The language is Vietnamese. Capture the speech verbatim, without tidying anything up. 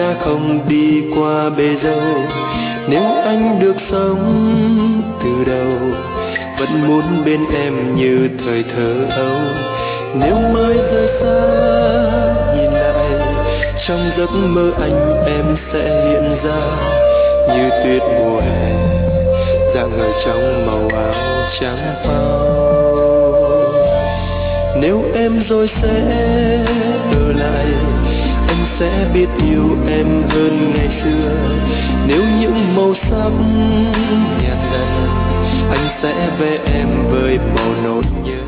ta không đi qua bề dâu. Nếu anh được sống từ đầu, vẫn muốn bên em như thời thơ ấu. Nếu mới rời xa nhìn lại, trong giấc mơ anh em sẽ hiện ra như tuyết mùa hè, dạng người trong màu áo trắng phao. Nếu em rồi sẽ ở lại, anh sẽ biết yêu em hơn ngày xưa. Nếu những màu sắc nhạt dần, anh sẽ vẽ em với màu nốt nhớ.